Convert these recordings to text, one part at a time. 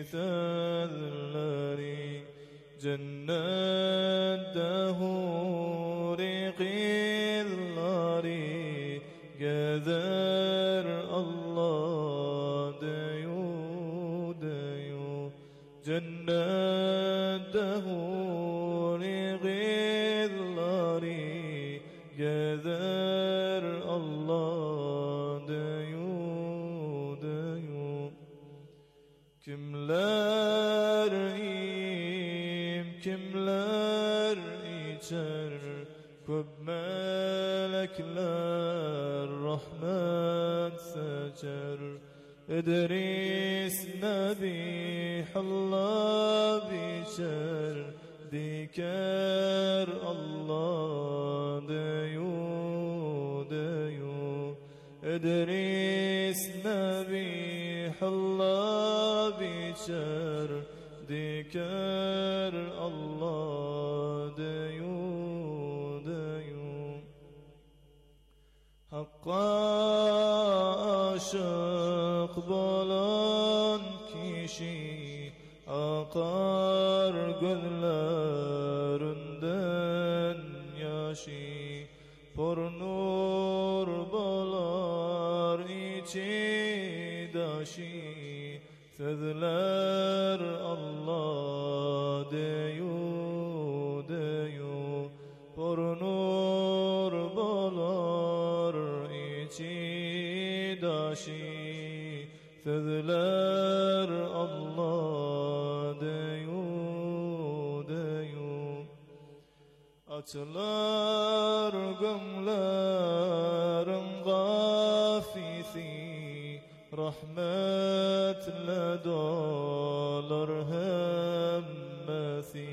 ثذلري جنته رقلري قذر الله ديو ديو جنته رقلري قذر الله ديو ديو kimler kimler içer köp melekler rahmet seçer İdris Nebi Allah biçer diker Allah deyu deyu İdris Nebi Allah biçer diker Allah deyu deyu Hakka aşık bolan kişi akar gözlerinden yaşı Pornur bolar içi daşı Sözler Allah deyu deyu Pornur bolar içi daşı Sözler Allah deyu deyu Açılar gömlerin gafisi rahmetle dolar hemmesi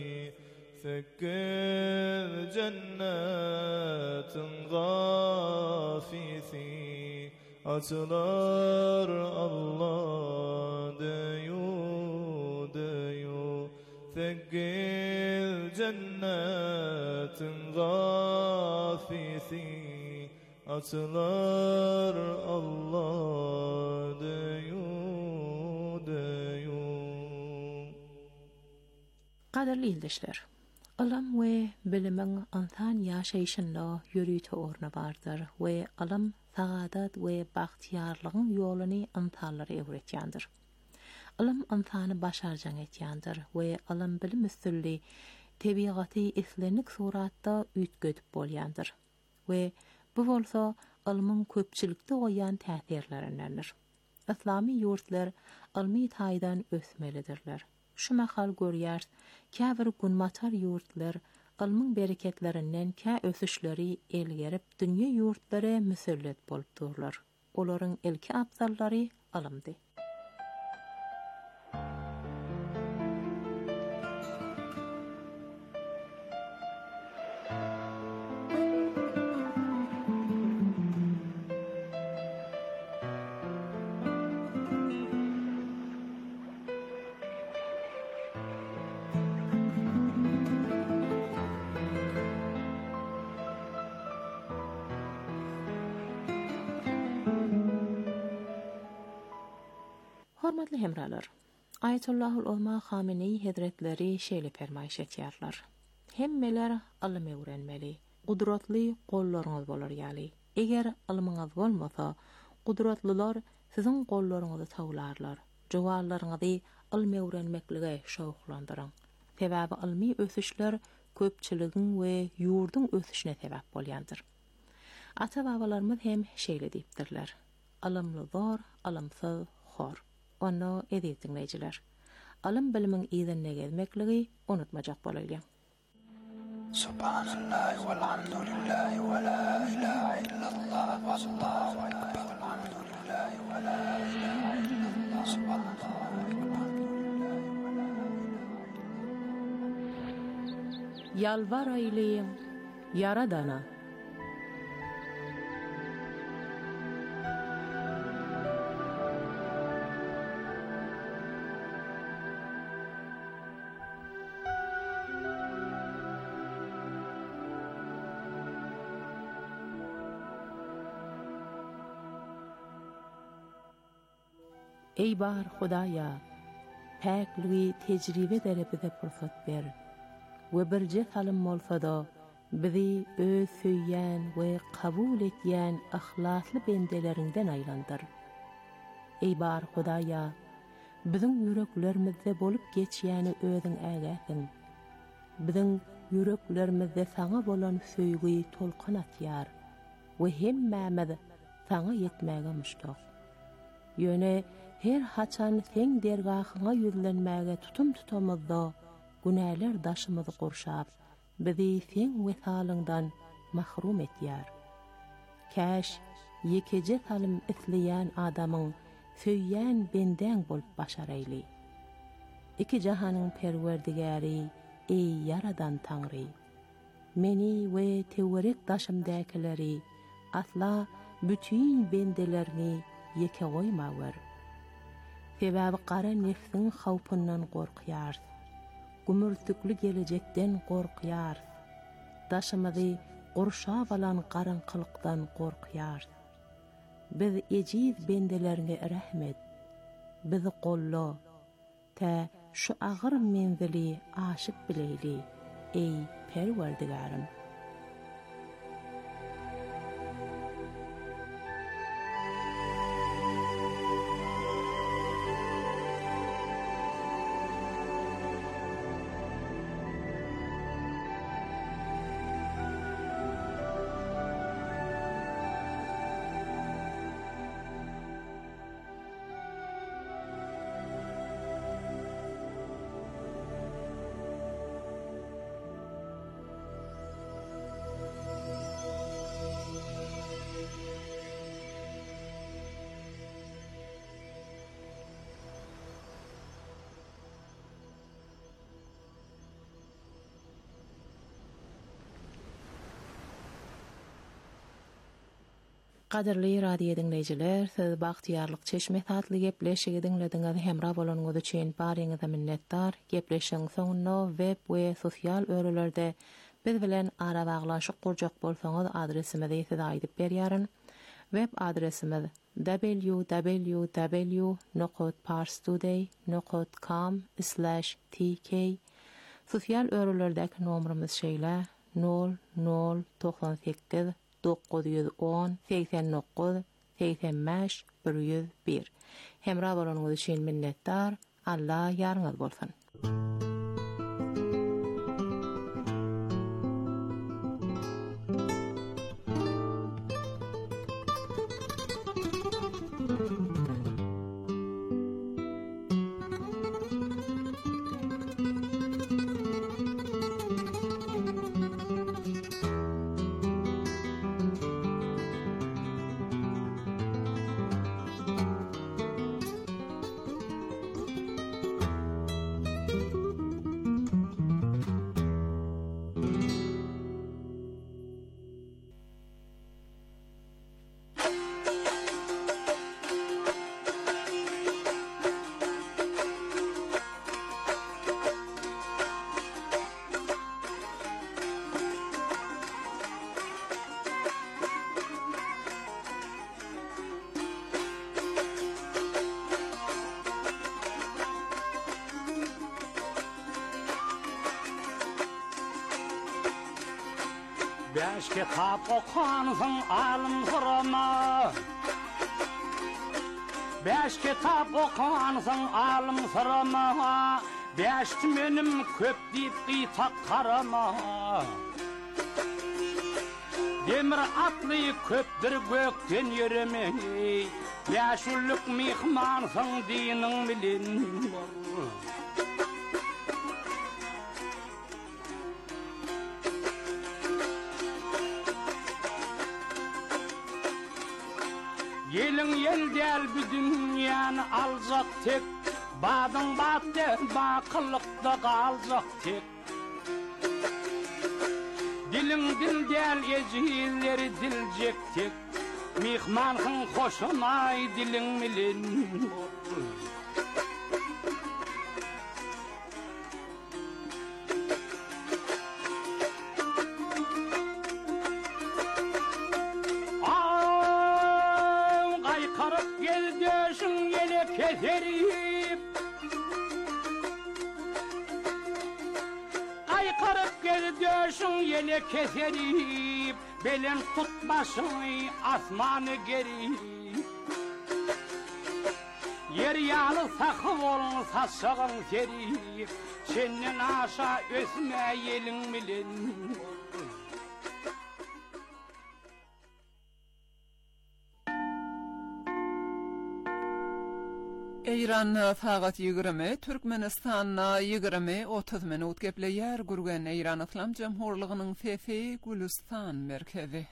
Sekiz cennetin gafisi Açılar Allah deyu deyu Sekiz cennetin gafisi Açılar Allah deyu deyu Qadarly ildeşler, alam ve bilimin insan yaşayışında yürütü ornu vardır ve alam saadat ve bahtiyarlığın yolunu insanlara öğretyandır. Alam insanı başarcan etyandır ve alam bilim üstünlüğü tabiatı islenik suratda ütgötüp bolyandır ve bu bolsa alımın köpçülükte oyan täsirlerindendir. İslami yurtlar almi taydan ösmelidirler. Şu mahal görýär, käbir günmatar yurtlar almyň bereketlerinden kä ösüşleri elgerip dünýä yurtlary müsellet bolup durlar. Olaryň ilki abzallary alymdy. Hormatly hemralar, Ayatullahul Ulema Hamenei Hazretleri şeýle fermaýş etýärler. Hemmeler alymy öwrenmeli, gudratly gollaryňyz bolar ýaly. Eger alymaňyz bolmasa, gudratlylar siziň gollaryňyzy tawlarlar. Jowallaryňyzy alymy öwrenmeklige şowklandyryň. Sebäbi almy ösüşler köpçüligiň we ýurduň ösüşine sebäp bolýandyr. Ata-babalarymyz hem şeýle diýipdirler. Alymly zor, alymsyz hor. Onu edip dinleyiciler. Alım bilimin izinine gezmekligi unutmajak bolaylar. Subhanallah velhamdülillah ve la ilahe illallah vallahu ekber velhamdülillah ve la ilahe illallah subhanallah velhamdülillah ve la ilahe. Yalvar eyleyim Yaradana. Ey bar Hudaya, päkliği tecrübe dere bize fırsat ber. Ve birce salim bolsa da bizi öz söyyen ve kabul etyen ahlaslı bendelerinden aylandır. Ey bar Hudaya, bizim yüreklerimizde bolup geçýäni özüň ägäsiň. Bizim yüreklerimizde saňa bolan söýgüi tolkan atýar we hemmämiz saňa ýetmäge muştak. Ýöne her haçan seň dergahyňa ýüzlenmäge tutum tutamyzda günäler daşymyzy gorşap, bizi seň wesalyňdan mahrum etýär. Käş ýekece salim isleýän adamyň söýýän benden bolup başar eýli. Iki jahanyň perwerdigäri, ey yaradan Taňry, meni we tewerek daşymdakyleri asla bütün bendelerini ýeke goýmawar. Sebäbi gara nefsiň hawpyndan gorkýar. Gümürtükli gelecekden gorkýar. Daşymyzy gorşap alan garankylykdan gorkýar. Biz ejiz bendelerine rahmet. Bizi golla. Ta şu agyr menzili aşyk bileyli. Ey Perwerdigarim. Qadirli radio dinleyijiler, siz Bagtyarlyk Çeşme satly gepleşigi dinlediňiz, hemra bolanyňyz üçin baryňyza minnetdar. Gepleşiň soňunda web we sosial örelerde biz bilen ara baglaşyk gurjak bolsaňyz adresimizi size aýdyp berýärin. Web adresimiz www.parstoday.com/tk. Sosial örelerdäki nomerimiz şeýle 0098 910 89 85 101. Hemra bolanyňyz üçin minnetdar. Allah ýarňyz bolsun. Beş kitap okansın alım sırama. Beş kitap okansın alım sırama. Beş menim köp deyip kıytak karama. Demir atlı köptür gökten yürümeyi. Beş ulluk mihmansın dinin bilin var. Gelin yel del bir dünyanı alacak tek. Badın battı bakılıkta kalacak tek. Dilin dil del ecilleri dilecek tek. Mihmanın hoşunay dilin milin. Keserip yele keserip, belen tutmasın asmanı geri. Yer yalı sakı olun saçağın seri, senden aşağı ösme yelin bilen. İran faqat 20, Türkmenistanna 20-30 minut gepleyer gurgen İran İslam Cumhurluğu'nun Fefi Gülistan merkezi.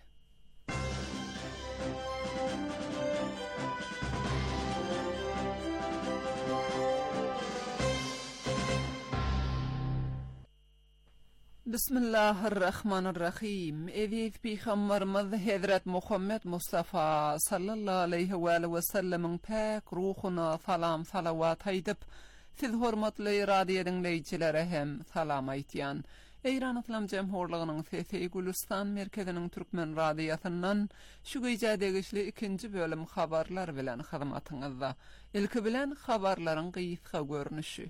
Bismillahirrahmanirrahim. Evif Peygamberimiz Hazret Muhammed Mustafa sallallahu aleyhi ve sellem'in pak ruhuna salam salavat aydıp, siz hormatly radio dinleyicilere hem salam aytyan. İran İslam Cumhurluğu'nun Fefi Gülistan merkezinin Türkmen radyosundan şu gece degişli ikinci bölüm habarlar bilen hizmetinizde. İlki bilen habarların kıyıska görünüşü.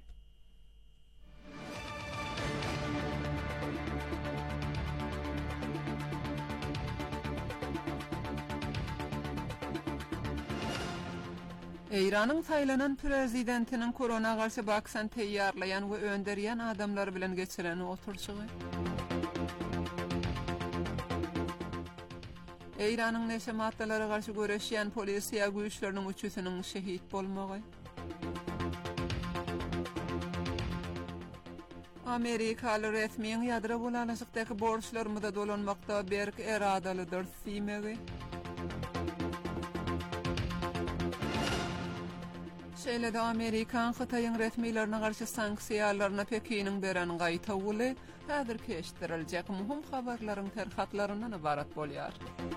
İran'ın saylanan prezidentinin korona karşı vaksin teyyarlayan ve önderiyen adamlar bilen geçiren oturuşuğu. İran'ın neşe maddeleri karşı göreşen polisiya güçlerinin üçüsünün şehit bolmağı. Amerikalı resmiyen yadra bulanışıktaki borçlarımıza dolanmakta berk eradalıdır simeği. Şeýle-de Amerikan Xitayın resmiýetlerine garşy sanksiýalaryna Pekinin beren gaýtawyly häzir keşdiriljek muhim habarlaryň terhatlaryndan ibarat bolýar.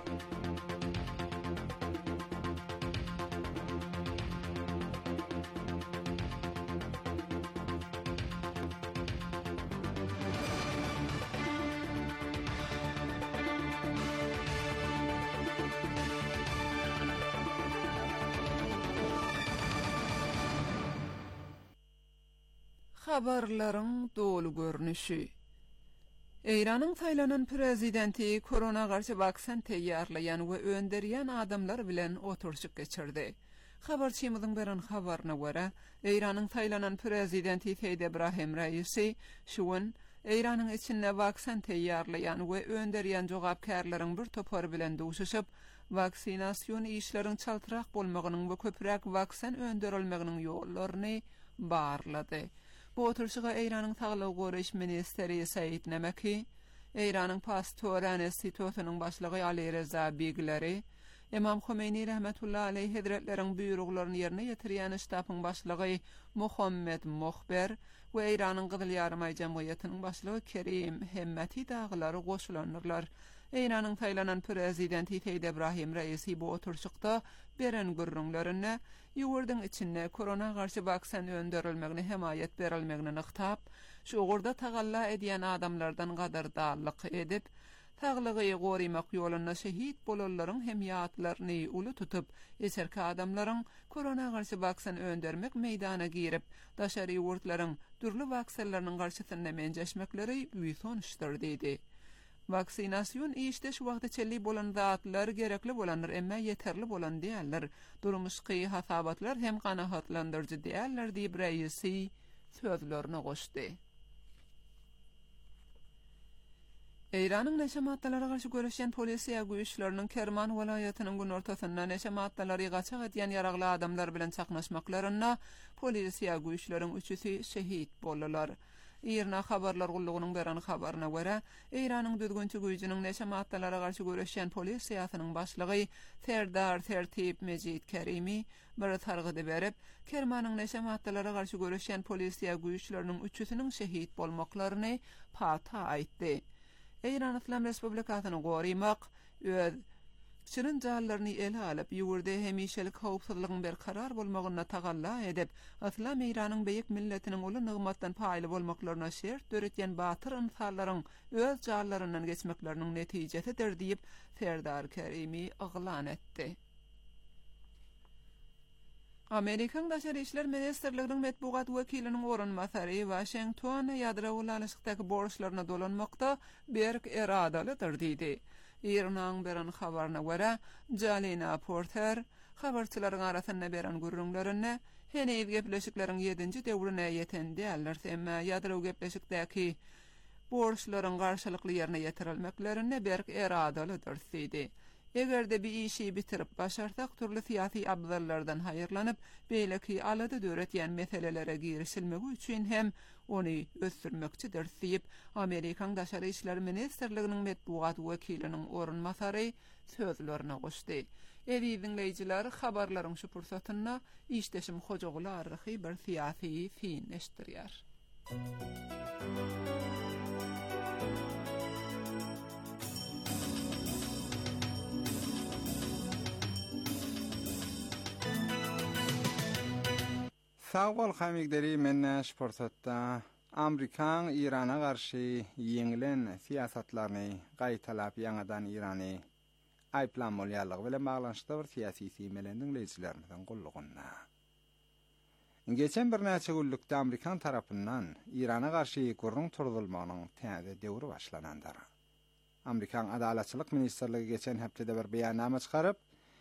Habarlaryň dolu görnüşi. İran'ın saylanan prezidenti korona karşı vaksin teyyarlayan we önderiyen adamlar bilen oturuşyk geçirdi. Habarçymyzyň beren habaryna görä, İran'ın saylanan prezidenti Seýid Ebrahim Raisi şuwun İran'ın içinde vaksin teyyarlayan we önderiyen jogapkärleriň bir topar bilen duşuşyp, vaksinasiýon işleriň çaltyrak bolmagynyň we köpürek vaksin önderilmeginiň ýollaryny barlady. Bu oturuşa İran'ın Sağlık Goraş Ministeri Said Nemeki, İran'ın Pastören Institutunyň başlygy Ali Reza Begleri, İmam Khomeini rahmetullahi aleyh hazretleriň buyruglaryny ýerine ýetirýän ştabyň başlygy Muhammed Muhber we İran'ın Gyzyl Ýarmy Jemgyýetiniň başlygy Kerim Hemmeti daglary goşulanyrlar. İran'ın saylanan prezidenti Seýid Ebrahim Raisi bu oturuşykda beren gürrüňlerine ýurdyň içinde korona garşy vaksin önderilmegine hemaýet berilmegine nyktap, şu gorda tagalla edýän adamlardan gadardarlyk edip, taglygy gorymak ýolunda şehit bolanlaryň hem ýatlaryny uly tutup, eserki adamlaryň korona garşy vaksin öndermek meýdana girip, daşary ýurtlaryň türlü vaksinlarynyň garşysyna menjeşmekleri ýytonuşdyr dedi. Vaksinasiýon işde şu wagtda çelli bolan zatlar gerekli bolanlar emma yeterli bolan diýerler. Durmuşky hasabatlar hem kanahatlandyrjy diýerler diýip Raisi sözlerini goşdy. İran'ın neşe maddelere karşı görüşen polisiya güýçleriniň Kerman welaýatynyň gün ortasynda neşe maddelary gaçak edýän ýaragly adamlar bilen çaknaşmaklaryna polisiya güýçleriň üçüsi şehit boldylar. İrna habarlar gullugynyň beren habaryna görä, İran'yň düzgünçi güýjüniň neşe maddelere karşı görüşen polisiýasynyň başlygy Serdar Tertip Mejid Kerimi bir targydy berip, Kermanyň neşe maddelere karşı görüşen polisiya güýçleriniň üçüsiniň şehit bolmaklaryny pata aýtdy. İran İslam Respublikasyny gorymak öz şirin jallaryny ele alyp ýurda hemişelik howpsuzlygyň berkarar bolmagyna tagalla edip, Islam İranyň beýik milletiniň uly nygmatdan paýly bolmaklaryna şert döretýän batyr insanlaryň öz jallarynyň geçmekleriniň netijesidir diýip Serdar Kerimi aglan etdi. Amerikan Daşary işler Ministrliginiň medbugat wekiliniň orunmasary Washington ýadra ulanışykdaky borçlaryna dolanmakda berk eradalydyr diýdi. İran'ın beren habarına göre Jalina Porter habarçylaryň arasynda beren gürrüňlerini Henev gepleşikleriň 7-nji döwrüne ýeten däller, emma ýadra gepleşikdäki borçlaryň garşylykly ýerine ýetirilmeklerine berk eradalydyr diýdi. Egerde bir işi bitirip başarsak türlü siyasi abdallardan hayırlanıp beýleki alady döretýän meselelere girişilmegi üçin hem onu ösürmekçidir diýip Amerikan Daşary işler Ministrliginiň medbugat wekiliniň orunmasary sözlerine goşdy. Evi dinleýijiler habarlaryň şu pursatyna işdeşim hojaguly arryhy bir siyasi fin eşdirýär. Sağol hamigderi menneş pursatda Amerikan İran'a karşı yenilen siyasatlaryny gaýtalap ýangadan Irany aýplanmalýarlygy bilen baglanşykda bir siyasi siýmelendiň leýçilerimizden gullugyna. Geçen bir näçe günlükde Amerikan tarapyndan Irana karşı gurrun turdulmagynyň täze döwri başlanandyr. Amerikan Adaletçilik Ministrligi geçen hepdede bir beýannama çykaryp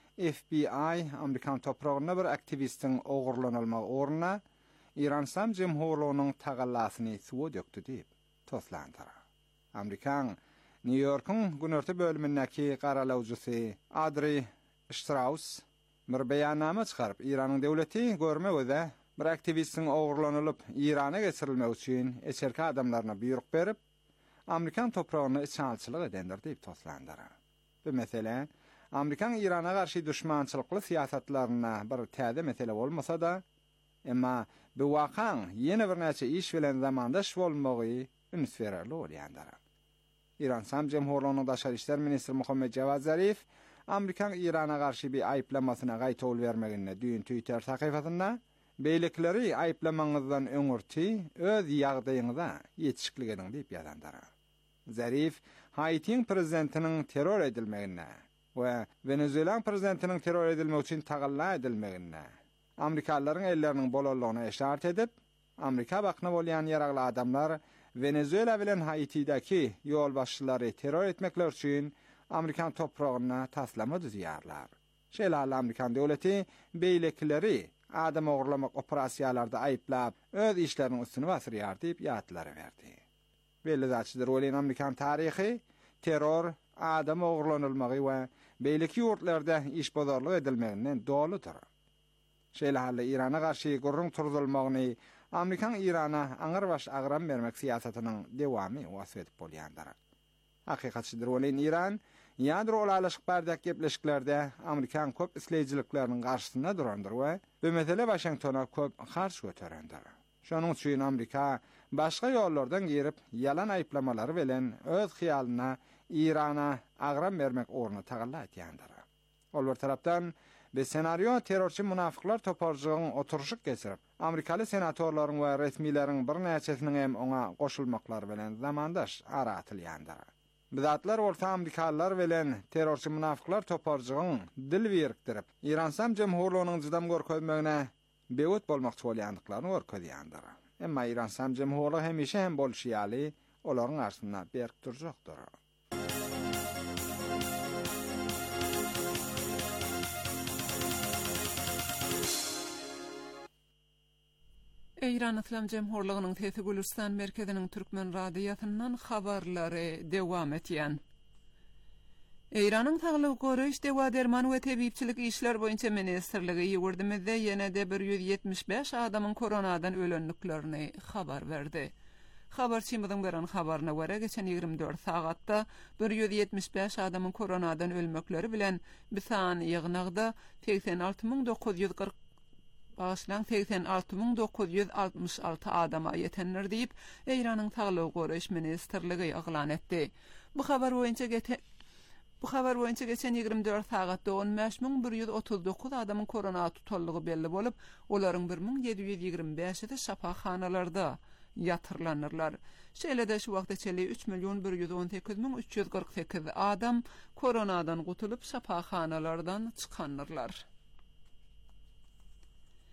FBI Amerikan topragyna bir aktivistin ogurlanylmagy oruna İran Sam Jemhurlugynyň tagallasyny suwa dökdi diýip toslandyr. Amerikan New York'un günörtü bölümindeki qaralawjysy Adri Strauss bir beýannama çykaryp İranyň döwleti görmegde bir aktivistin ogurlanylyp İrana geçirilmek üçin eçerki adamlaryna buyruk berip Amerikan topragyny içalçylyk edendir diýip toslandyr. Bu mesele Amerikan İran'a karşı düşmançılıklı siyasatlarına bir täze mesele olmasa da, emma bu wakaň ýene bir näçe iş bilen zamandaş bolmagy üns bererli bolýandyr. İran Sam Jemhurlugynyň Daşary işler ministri Muhammed Javad Zarif, Amerikan İran'a karşı bir aýplamasyna gaýtol bermegine düýün Twitter sahypasynda beýlekleri aýplamaňyzdan öňürti öz ýagdaýyňyza ýetişikliginiň diýip ýazandyr. Zarif, Haitiň prezidentiniň terror edilmegine we Venezuela prezidentiniň terror edilmek üçin tagalla edilmegine, Amerikalıların ellerinin bololluğuna işaret edip, Amerika bakna bolýan ýaragly adamlar Venezuela bilen Haiti'deki yol başçylary terror etmekler üçin Amerikan topragyna taslama düzýärler. Şeýle Amerikan döwleti beýlekleri adam ogurlamak operasiýalarda aýplap, öz işleriniň üstüne basyrýar diýip ýatlary berdi. Belli zatçylar bolan Amerikan taryhy terror, adam ogurlanylmagy we beýleki ýurtlarda iş bozarlyk edilmeginden doludyr. Şeýle İrana karşı gurrun turdulmagyny Amerikan İrana aňyrbaş agram bermek siýasatynyň dewamy wasat edip bolýandyr. Hakykatçydyr bolan İran ýadro ulalyşyk bardak gepleşiklerde Amerikan köp isleýijilikleriniň garşysyna durandyr we bu mesele Washingtona köp garşy göterendir. Şonuň üçin Amerika başga ýollardan girip yalan aýplamalary bilen öz hyýalyna İrana agram bermek oruna tagalla etýändir. Ol bir tarapdan bu senaryo terrorçy munafyklar toparjygyň oturuşyk geçirip, Amerikaly senatorlaryň we resmiýleriň bir näçesiniň hem oňa goşulmaklary bilen zamandaş aratylýandyr. Bizatlar bolsa Amerikalılar bilen terrorçy munafyklar toparjygyň dil berikdirip, İran Sam Jemhurlugynyň jydam görkezmegine bewut bolmakçy bolýandyklaryny görkezýändir. Emma İran Sam Jemhurlugy hemişe hem bolşiýaly, olaryň arsyna berk durjakdyr. İran İslam Cemhurlugynyň Tesi Gülistan merkeziniň Türkmen radiýasyndan habarlary dewam etýän. İranyň Saglyk goraýyş dewa derman we tebipçilik işler boýunça ministrligi ýurdymyzda ýene-de 175 adamyň koronadan ölenliklerini habar berdi. Habarçymyzyň beren habaryna görä geçen 24 sagatda 175 adamyň koronadan ölmekleri bilen bir san ýygnagda 86.940 Başlan 86.966 adama yetenler diýip İranyň Saglyk goraýyş ministrligi aglan etdi. Bu habar boýunça geçen 24 sagatda 15.139 adamyň korona tutallygy belli bolup, olaryň 1725-i şapaxanalarda ýatyrlanyrlar. Şeýle-de şu wagtda 3.118.348 adam koronadan gutulup şapaxanalardan çykanyrlar.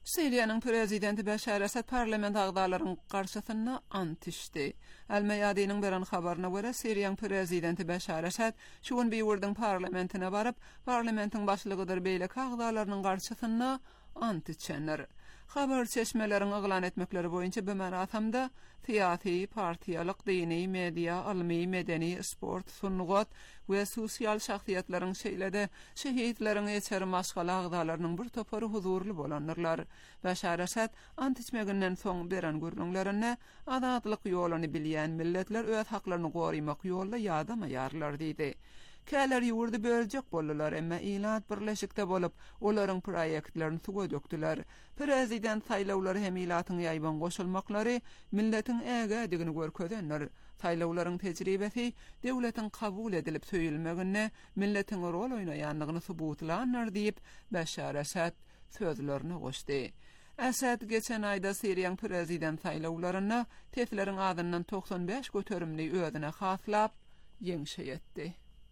Suriýanyň prezidenti Beşar Esad parlament agdalarynyň garşysyna ant içdi. Al-Mayadynyň beran habaryna görä Suriýanyň prezidenti Beşar Esad şu gün beýurdyň parlamentine baryp, parlamentiň başlygydyr beýleki agdalarynyň garşysyna ant içenler. Habar çeşmelerini ıglan etmekleri boyunca bu merasimde siyasi, partiyalyk, dini, media, ilmi, medeni, sport, sunnugat ve sosial şahsiýetlerin şeýlede şehitlerin eçeri maşgala agdalarynyň bir topary huzurly bolanlarlar. Beşar Esad ant içmeginden soň beren gürlüňlerine azatlyk ýoluny bilýän milletler öz haklaryny gorymak ýolda ýadamayarlar diýdi. Käler ýurdy böljek boldular, emma ilat birleşikde bolup, olaryň proýektlerini suga dökdiler. Prezident saýlawlary hem ilatyň ýaýban goşulmaklary milletiň ägädigini görkezdenler. Saýlawlaryň tejribesi döwletiň kabul edilip söýülmegine milletiň rol oýnaýanlygyny subutlanlar diýip Beşar Esad sözlerini goşdy. Esad geçen ayda Suriýanyň prezident saýlawlaryna tesleriň adyndan 95 göterimli özüne haslap ýeňşe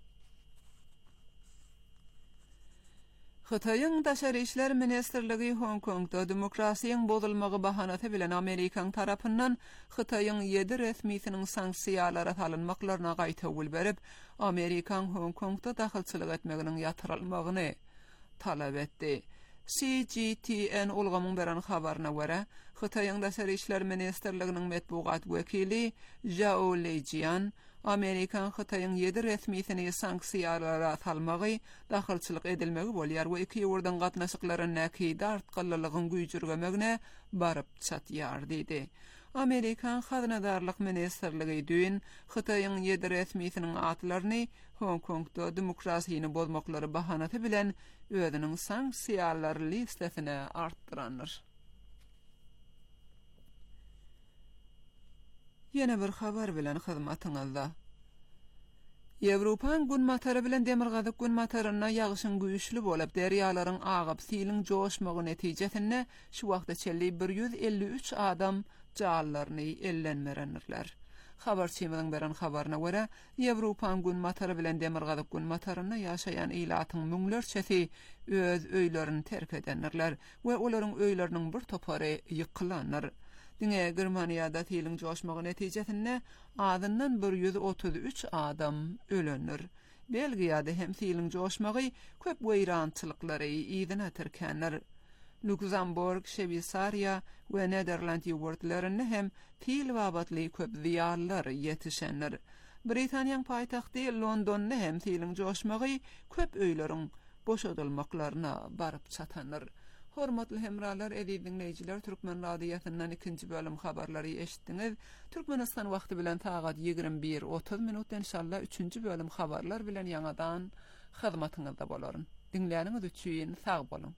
Xitayň Daşary işler ministrligi Hong Kongda demokrasiýaň bozulmagy bahanasy bilen Amerikan tarapyndan Xitayň 7 resmisiniň sanksiýalara salynmaklaryna gaýtawul berip, Amerikan Hong Kongda dahylçylyk etmeginiň ýatyrylmagyny talap etdi. CGTN ulgamyň beran habaryna görä, Xitayň Daşary işler ministrliginiň medbugat wekili Zhao Lijian Amerikan Xitayň 7 resmisini sanksiýalara salmagy dahylçylyk edilmegi bolýar we iki ýurdan gatnaşyklaryň näkide artgalylygyny güýjürgemegine baryp çatýar diýdi. Amerikan Hazynadarlyk ministrligi düýün Xitayň 7 resmisiniň atlaryny Hong Kongda demokrasiýany bozmaklary bahanasy bilen özüniň sanksiýalar listesine artdyranlar. Yine bir habar bilen hyzmatyňyzda. Ýewropan gün matary bilen demirgazyk gün mataryna ýagyşyň güýçli bolup, derýalaryň agyp siliň joşmagy netijesinde şu wagtda çelli 153 adam jallaryny ellenmerenler. Habarçymyň beran habaryna görä, Ýewropan gün matary bilen demirgazyk gün mataryna ýaşaýan ilatyň müňlerçesi öz öýlerini terk edenler we olaryň öýleriniň bir topary ýykylanlar. Diňe Germaniýada siliň joşmagy netijesinde adyndan 133 adam ölenler. Belgiýada hem siliň joşmagy köp weýrançylyklary ýygyna terkenler. Luxemburg, Şweýçariýa we Nederland ýurtlaryny hem til wabatly köp ziýarlar ýetişenler. Britaniýanyň paýtagty Londonyny hem siliň joşmagy köp öýleriň boşadylmaklaryna baryp çatanlar. Hormatly hemralar, edi dinleyijiler, Türkmen radiosynyň 2-nji bölüm habarlary eşitdiňiz. Türkmenistan wagty bilen tagat 21:30 minutdan inşallah 3-nji bölüm habarlar bilen ýanadan hyzmatyňyzda bolaryn. Dinleýäniňiz üçin sag bolun.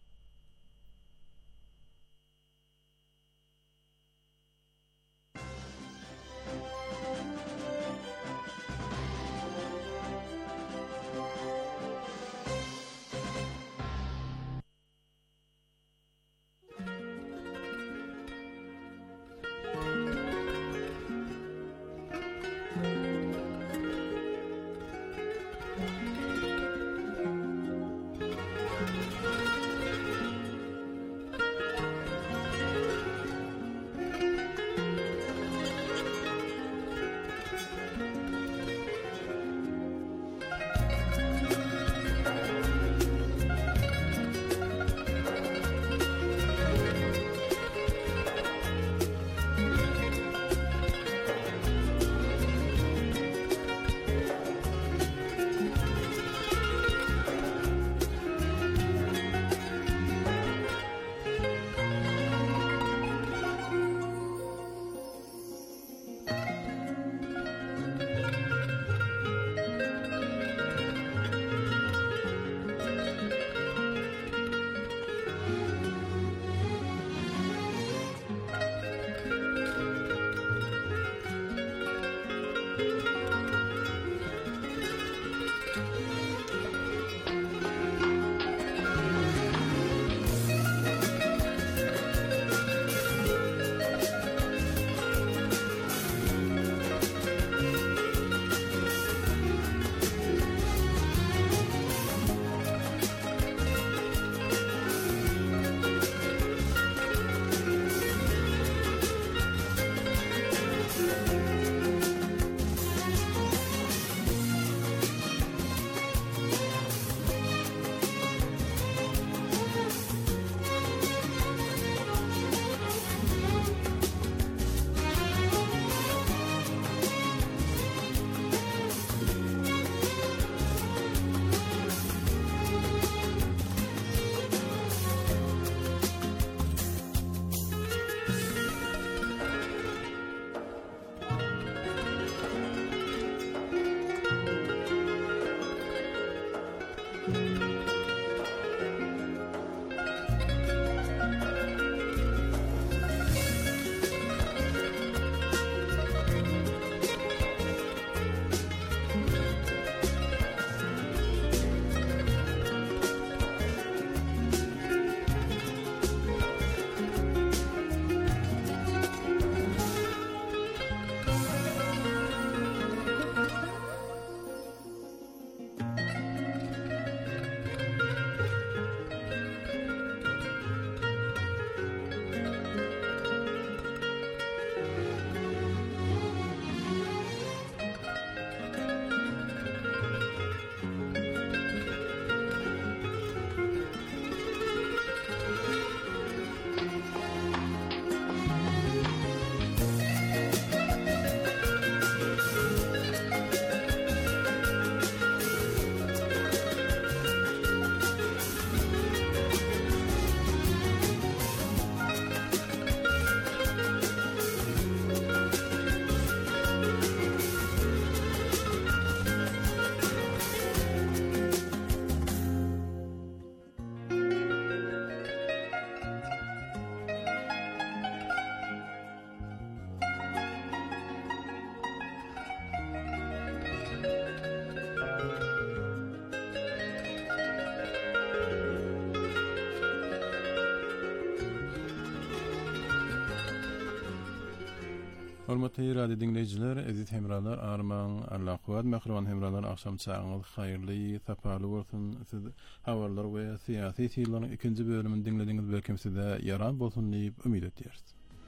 Hormatly radio dinleyiciler, aziz hemralar, arman, Allah kuvat, mehriban hemralar, akşam çağınız hayırlı, tapalı olsun. Siz havarlar ve siyasi siyirlerin ikinci bölümünü dinlediğiniz belki size yaran bolsun deyip ümit ediyoruz.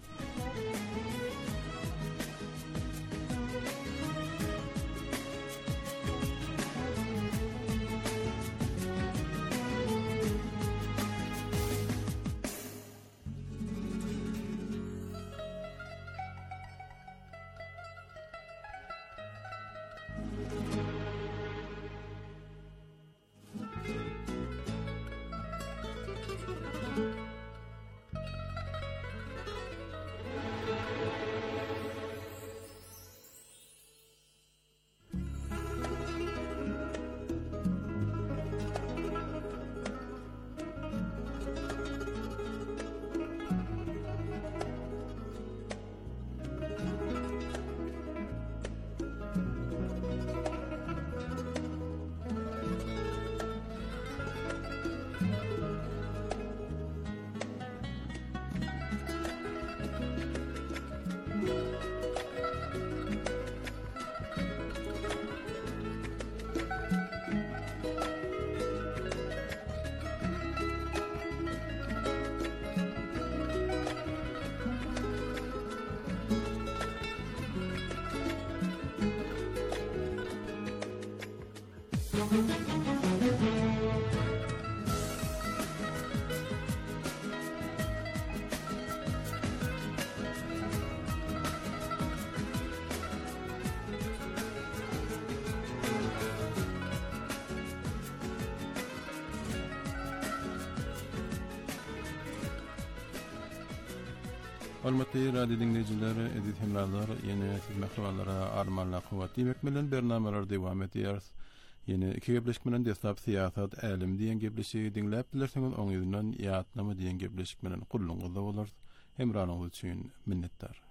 Hormatly radio dinleyicileri, aziz hemralar, yine siz mehribanlara armanla kuvat demek bilen bernameler devam ediyoruz. Yine iki gebleşik bilen desap siyasat, alim diyen gebleşiği dinlep dilerseniz onun yüzünden yaatnama diyen gebleşik bilen kullunuzda olur. Hemranınız için minnettar.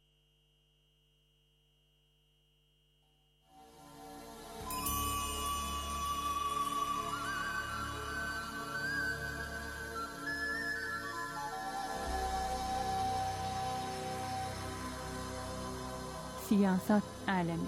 Siyasat alemi.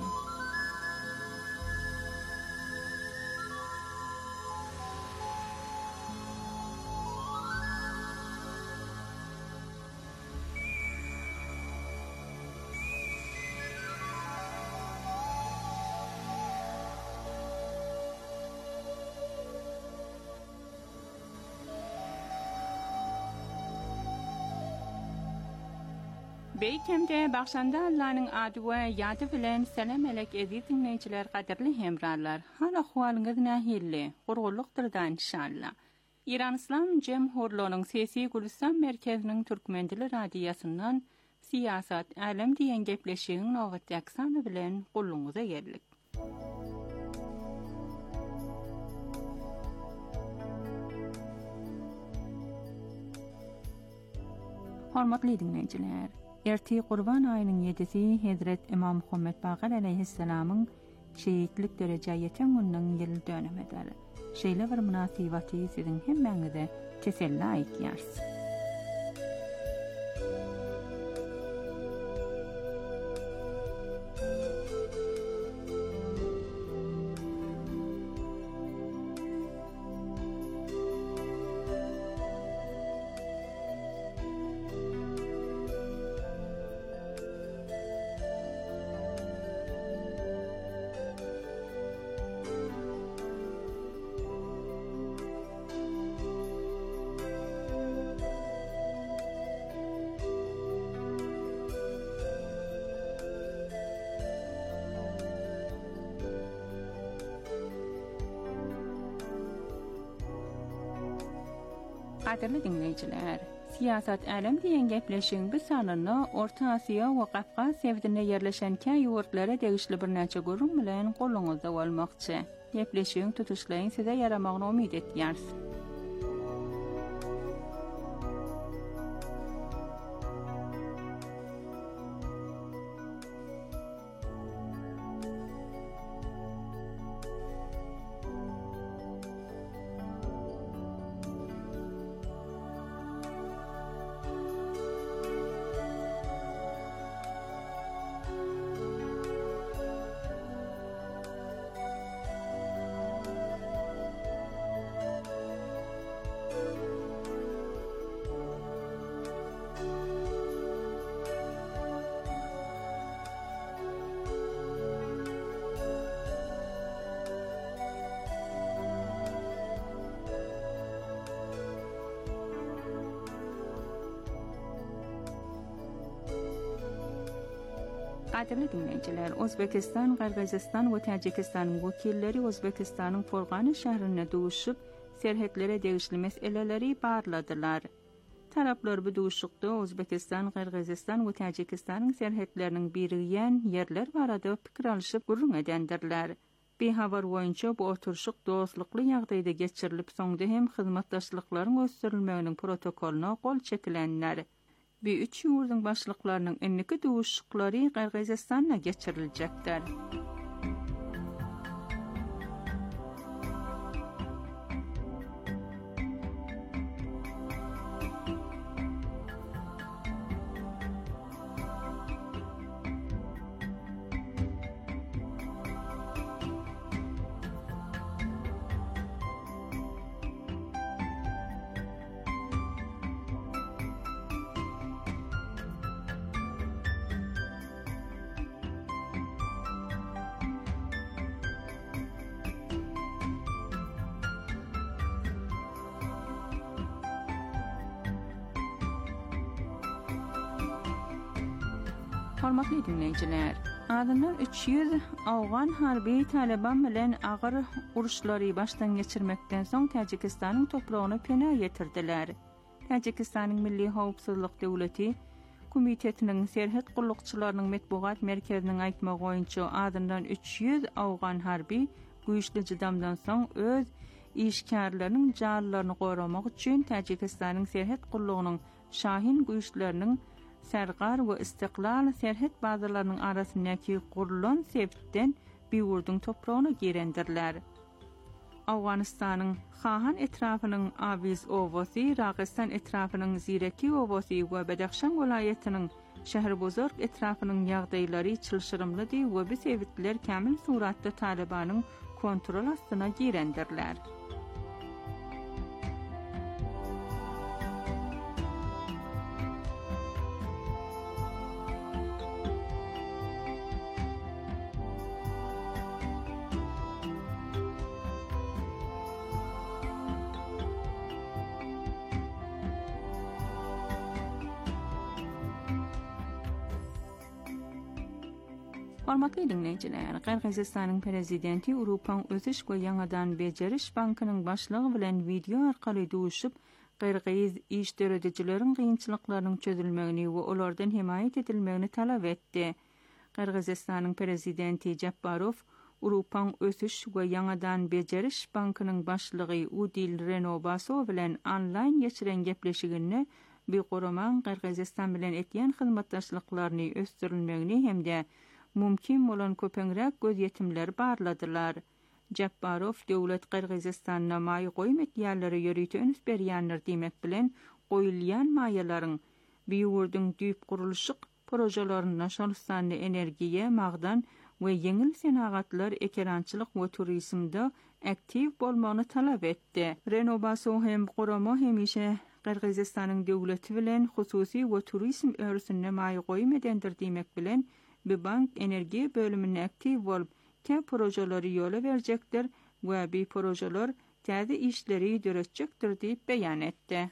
Beytemde başanda Allah'ın adı ve yadı bilen selam elek aziz dinleyiciler, kadirli hemrarlar. Hal ahvalınız nahilli, gurgulluktur da inşallah. İran İslam Cemhurluğu'nun Sesi Gülistan Merkezi'nin Türkmendili Radiyasından siyasat, alem diyen gepleşiğin novat yaksanı bilen kulluğunuza geldik. Hormatly dinleyiciler, erti Kurban ayının 7'si Hazret İmam Muhammed Baqir aleyhisselamın şehitlik derece yeten gününün yıl dönümüdür. Şeýle bir münasibaty sizin hemmeňize teselli aýtýarsy. Qadirli dinleyiciler, siyasat alem diyen gepleşiğin bir sanını Orta Asya ve Kafkas sevdine yerleşen köy yurtlara degişli bir neçe gurun bilen kolunuzda olmakçı. Gepleşiğin tutuşlayın size yaramağını umid etýärs. Qadirli dinleyiciler, Özbekistan, Qırgızistan ve Tacikistan vekilleri Özbekistan'ın Forgani şehrine duşup serhetlere değişli meseleleri barladılar. Taraplar bu duşukda Özbekistan, Qırgızistan ve Tacikistan'ın serhetlerinin biriyen yerler barada pikir alışıp gurrun edendirler. Bir haber boyunca bu oturuşuk dostluklu ýagdaýda geçirilip soňda hem hyzmatdaşlyklaryň ösdürilmeginiň protokoluna gol çekilenler. Bir üç ýurdun başlyklarynyň enniki duşuklary Qırgızistana geçiriljekler. Hormatly dinleýijiler, adamlar 300 Awgan harby Taliban bilen agyr uruşlary başdan geçirmekden soň Tajikistanyň toprağyna pena ýetirdiler. Tajikistanyň Milli Howpsuzlyk Döwleti Komitetiniň serhet gullukçylarynyň metbuat merkeziniň aýtmagy boýunça adamdan 300 Awgan harby güýçli jydamdan soň öz işgärlerini jarlaryny goramak üçin Tajikistanyň serhet gullugynyň şahin güýçleriniň Sergar we istiqlal serhet bazalarynyň arasyndaky gurulan sebitden bir urdun toprağına girendirler. Awganistanyň Xahan etrafynyň Aviz oblasy, Ragistan etrafynyň Zireki oblasy we Badaxşan welaýatynyň Şäherbozorg etrafynyň ýagdaýlary çylşyrymlydy we bu sebitler kämil suratda Talibanyň kontrol astyna girendirler. Hormatly dinleýijiler, Qırgızistanyň prezidenti Urupan Ösüş we Ýangadan Bejeriş bankynyň başlygy bilen video arkaly duşup, Qırgız işdöredijileriň gynçylyklarynyň çözülmegini we olardan himayet edilmegini talap etdi. Qırgızistanyň prezidenti Japparov Urupan Ösüş we Ýangadan Bejeriş bankynyň başlygy Udil Renobasov bilen onlaýn geçiren gepleşiginde bir goraman Qırgızistan bilen etýän hyzmatdaşlyklaryny ösdürilmegini hemde mümkin bolan köpeňrek göz ýetimleri barladylar. Japparov döwlet Qırgızistanyna maý goýum etýärleri ýörüýte öňüs berýänler diýmek bilen goýulýan maýalaryň biýurdyň düýp gurulşyk projelaryna şartlandy energiýe, magdan we ýeňil senagatlar ekerançylyk we turizmde aktiv bolmagyny talap etdi. Renobasov hem gorama hemişe Qırgızistanyň döwleti bilen hususy we turizm örüsine maý goýum edendir diýmek bilen bu bank enerji bölümüne aktiv bolup kä projelary ýola berjekdir we bu projeler täze işleri döretjekdir diýip beýan etdi.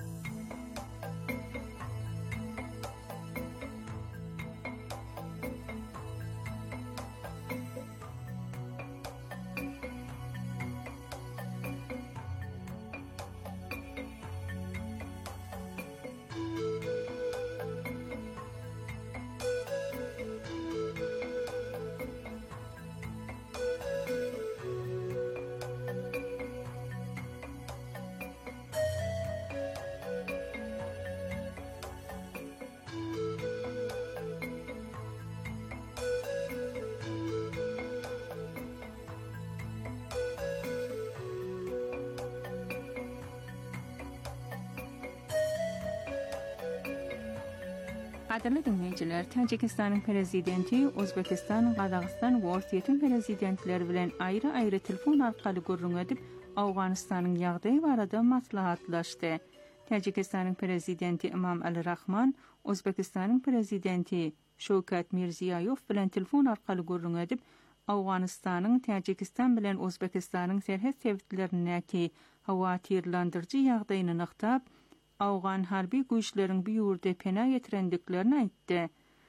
Qadirli dinleýijiler, Tajikistanyň prezidenti Özbekistan, Qazaqstan we Russiýanyň prezidentleri bilen aýry-aýry telefon arkaly görüň edip, Awganistanyň ýagdaýy barada maslahatlaşdy. Tajikistanyň prezidenti Imam Ali Rahman, Özbekistanyň prezidenti Şowkat Mirziýoýew bilen telefon arkaly görüň edip, Awganistanyň Tajikistan bilen Özbekistanyň serhet sebitlerindäki hawatirlandyrjy ýagdaýyny nyktap, Awgan harby güýçleriň bir ýurde pena ýetirendiklerini aýtdy.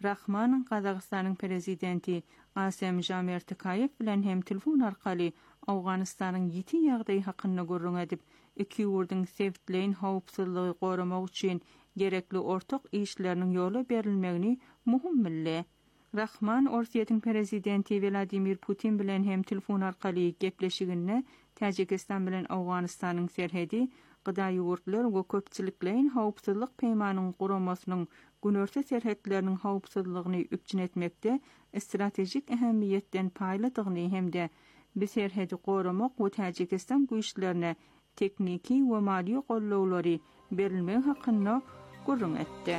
Rahman Qazaqstanyň prezidenti Kasem-Jomart Tokayev bilen hem telefon arkaly Awganystanyň ýiti ýagdaý hakynda gurrun edip, iki ýurduň sevtleýin howpsuzlygy goramak üçin gerekli ortak işleriniň ýola berilmegini muhim bildi. Rahman Orsiýetiň prezidenti Vladimir Putin bilen hem telefon arkaly gepleşiginde Täjikistan bilen Awganystanyň serhedi gyda ýurtlar we köpçiliklerin howpsuzlyk peýmanyny guramasynyň günörte serhetleriniň howpsuzlygyny üpçün etmekde stratejik ähemmiýetden paýladygyny hemde bu serhedi goramak we Täjikistan güýçlerine tekniki we mali gollawlary berilmegi hakynda gurrun etdi.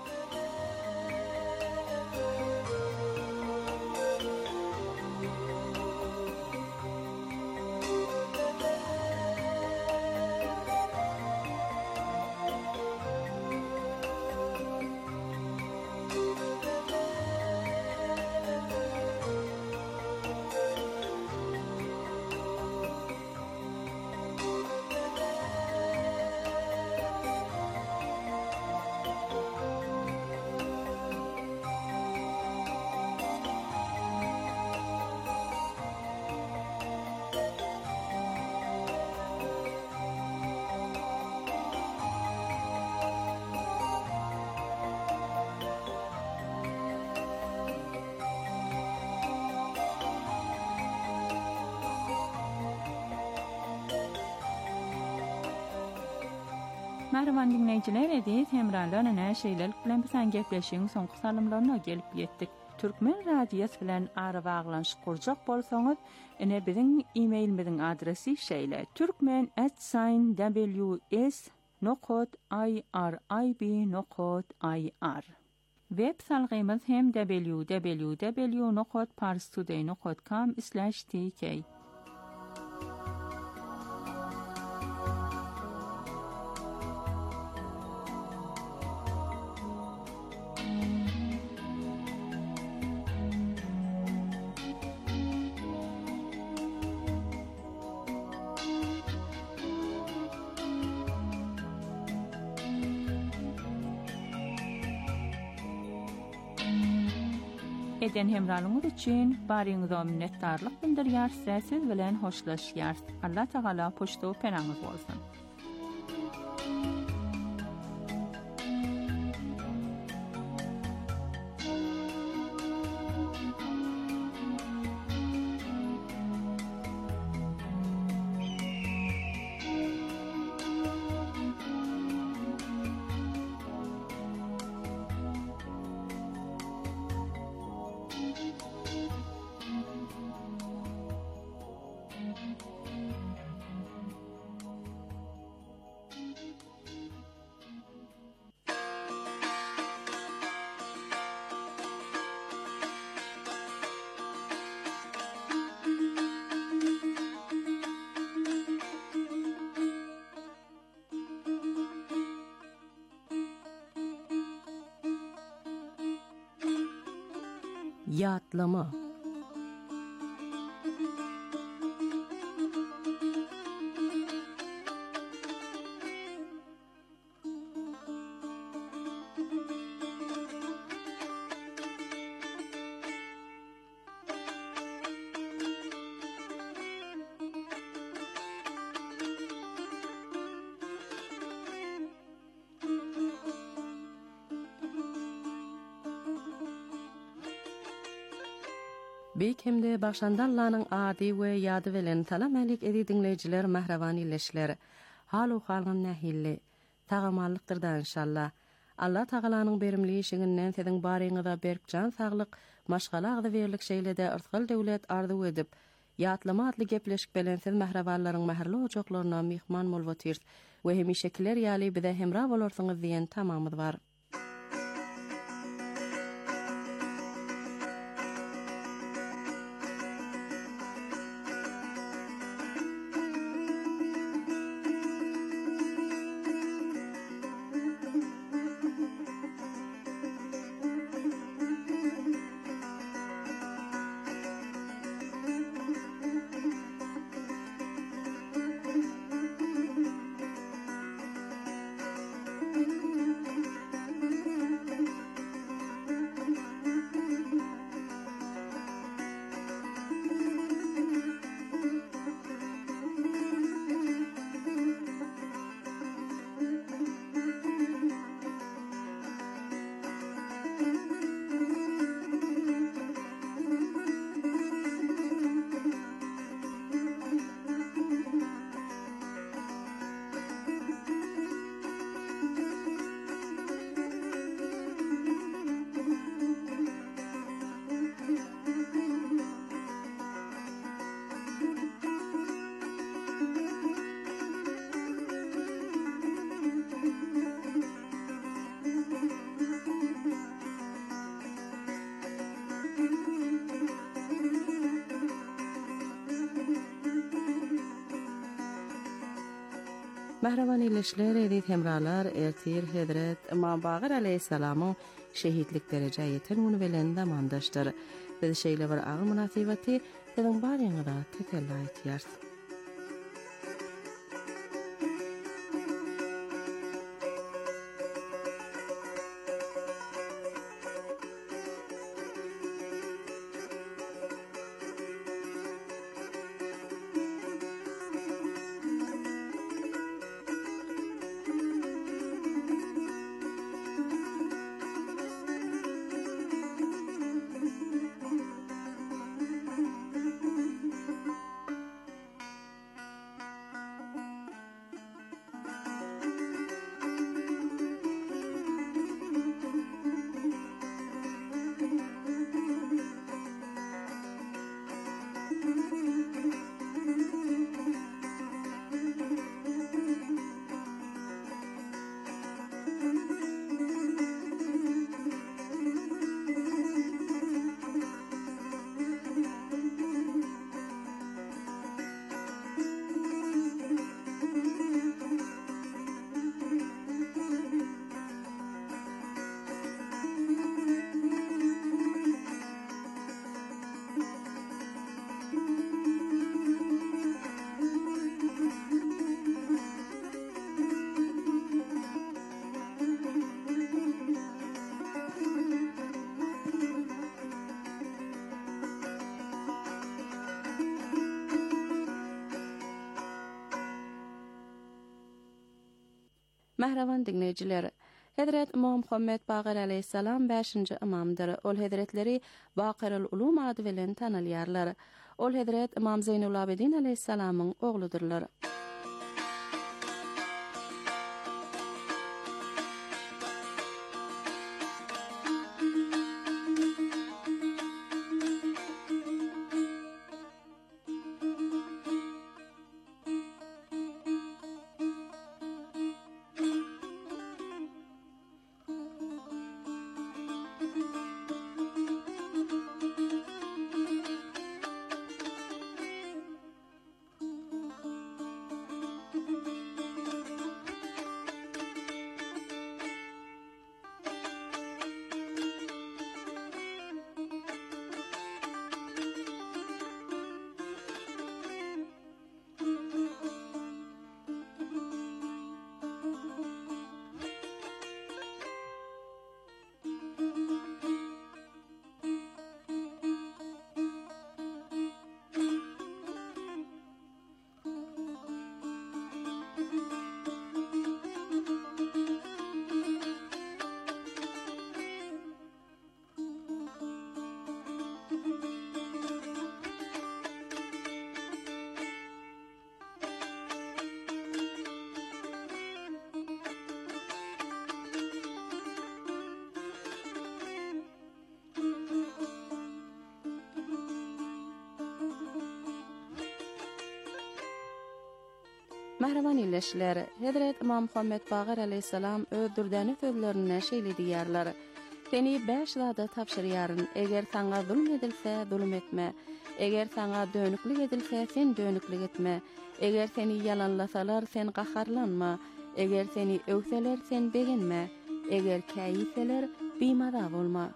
Merhaban dinleyiciler, edit hemrarlarına näşeýlelik bilen bilen gepleşiň soňky salymlaryna gelip ýetdik. Türkmen radiosu bilen ara baglanşyk kurjak bolsaňyz, ene biziň e-mailimiziň adresi şeýle: turkmen@ws.irib.ir. Web salgymyz hem www.parstoday.com/tk. Eden hemralığınız için barýyňyza minnetdarlyk bildirýär, siz bilen hoşlaşýar. Allah Taala poşto penaňyz bolsun. Ýatlama. Bekemde başandallanyň ady we ýady bilen salam alik edinleýijiler, mähraban illeşler. Halu halgyn nähilli, tagamallyktyrda inşallah. Allah Tagalanyň berimli işiginden siziň baryňyza berkjan saglyk, maşgalagda berlik şeýlede ırtgal döwlet arzu edip, ýatlama adly gepleşik bilen siz mährabanlaryň mähirli ojaklaryna mihman bolwatyr we hemişekiler ýaly bize hemra bolarsyňyz diýen tamamyz bar. Mehreban ilişler edip hemralar ertir Hazret İmam Baqir aleyhisselamın şehitlik derece yeten onu bilen damandaşdır. Biz şeyle bir ağır münasibeti sizin barınıda tekella etiyarız. Mehreban dinleyiciler, Hazret İmam Muhammed Baqir aleyhisselam 5-nji imamdyr. Ol hazretleri Baqirul Ulum ady bilen tanylýarlar. Ol Hazret İmam Zeynul Abidin aleyhisselamyň ogludurlar. Mehreban ilişler, Hazret İmam Muhammed Baqir aleyhisselam öldürdäni sözlerine şeýle diýerler. Seni 5 zada tapşyrýaryn, eger saňa zulm edilse, zulm etme. Eger saňa dönüklik edilse, sen dönüklik etme. Eger seni yalanlasalar, sen gaharlanma. Eger seni öwseler, sen beginme. Eger käýseler, bimada bolma.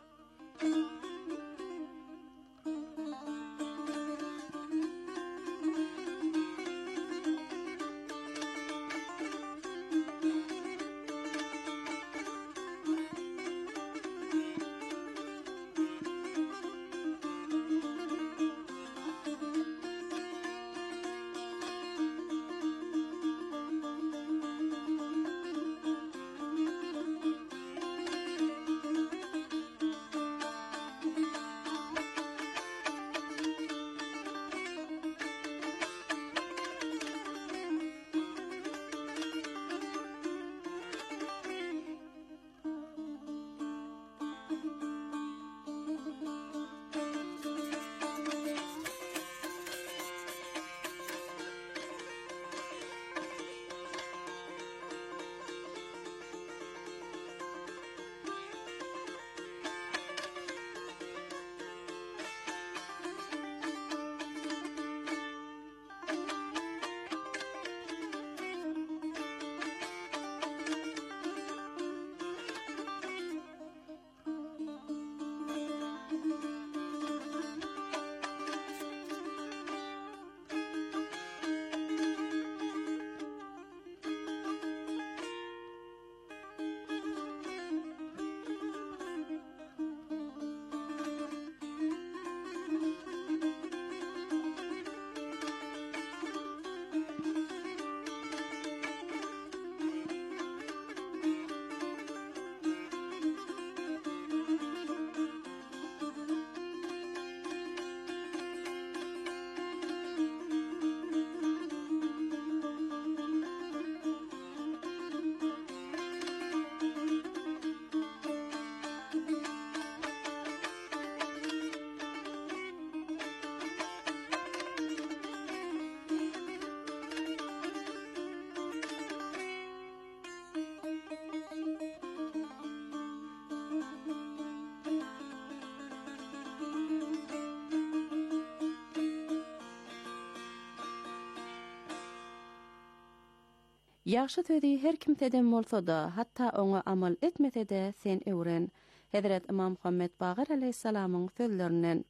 Yaxşı tödi her kim tedem bolsa da, hatta ona amal etmese de sen öwren. Hazret İmam Muhammed Bagir aleyhissalamyň sözlerinden.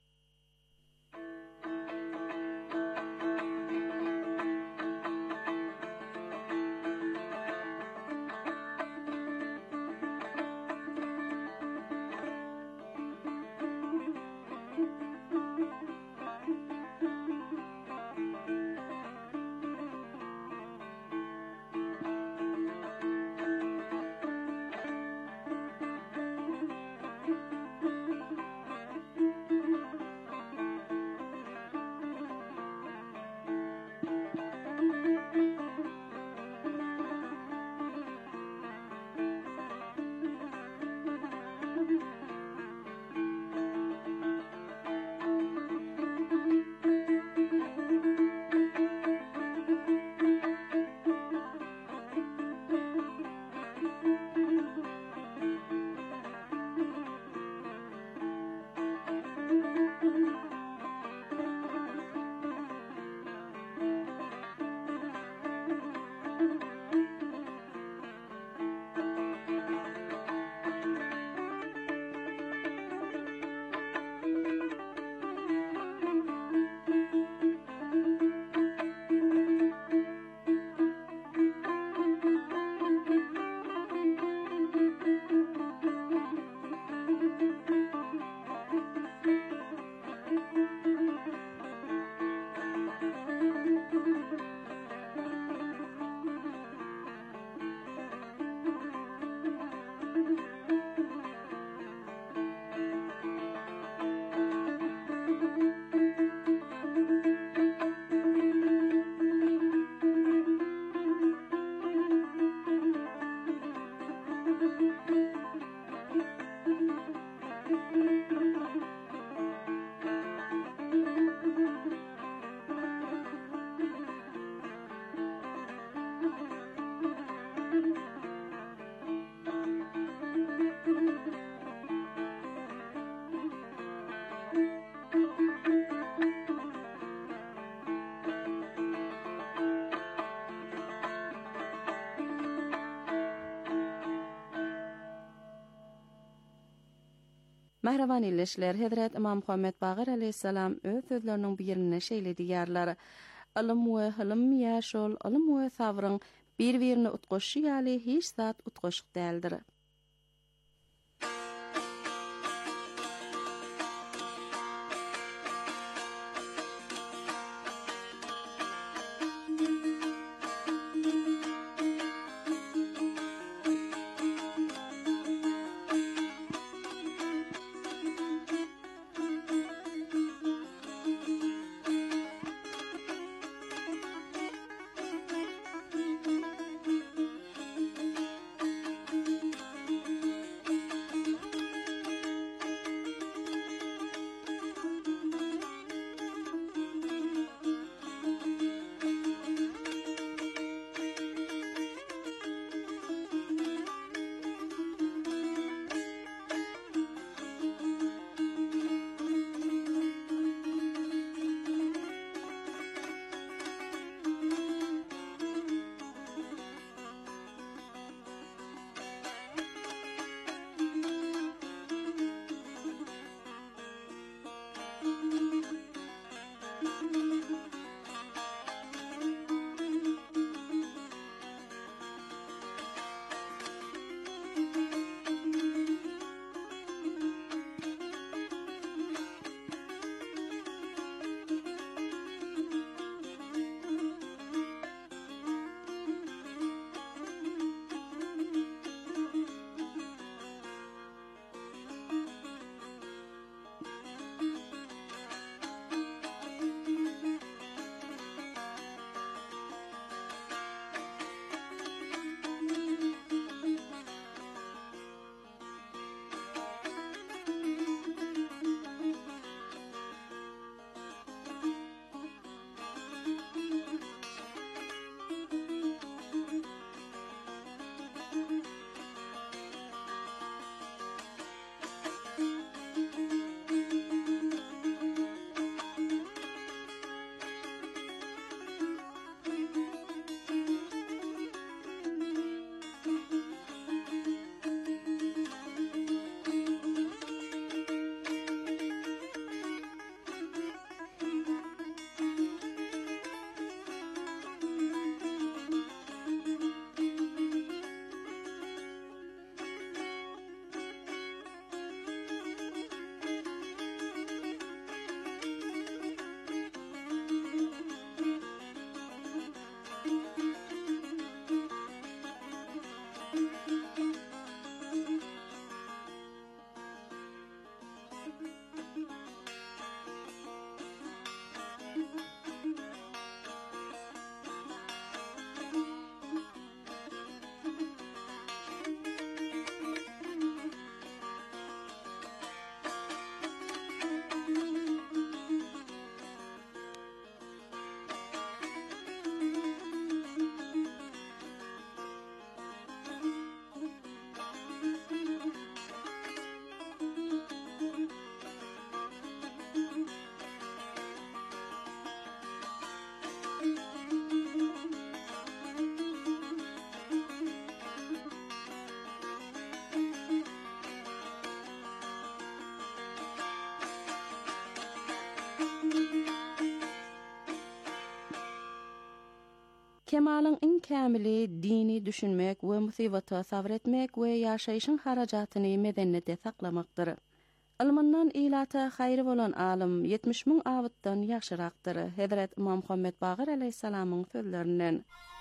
Mehreban illeşler, Hazret İmam Muhammed Bagir aleyhissalam öz sözlerinin birine şeýle diýerler: "Ilm we hilm ýaşol, ilm we sabryň bir-birini utgoşy ýaly hiç zat utgoşyk däldir." Kemalın in kämili dini düşünmek we musibata sabr etmek we ýaşaýyşyň harajatyny medeniýetde saklamakdyr. Ilmyndan ilata haýry bolan alim 70 000 awatdan ýaşyrakdyr. Hazrat İmam Muhammed Bagir aleyhissalamyň sözlerinden.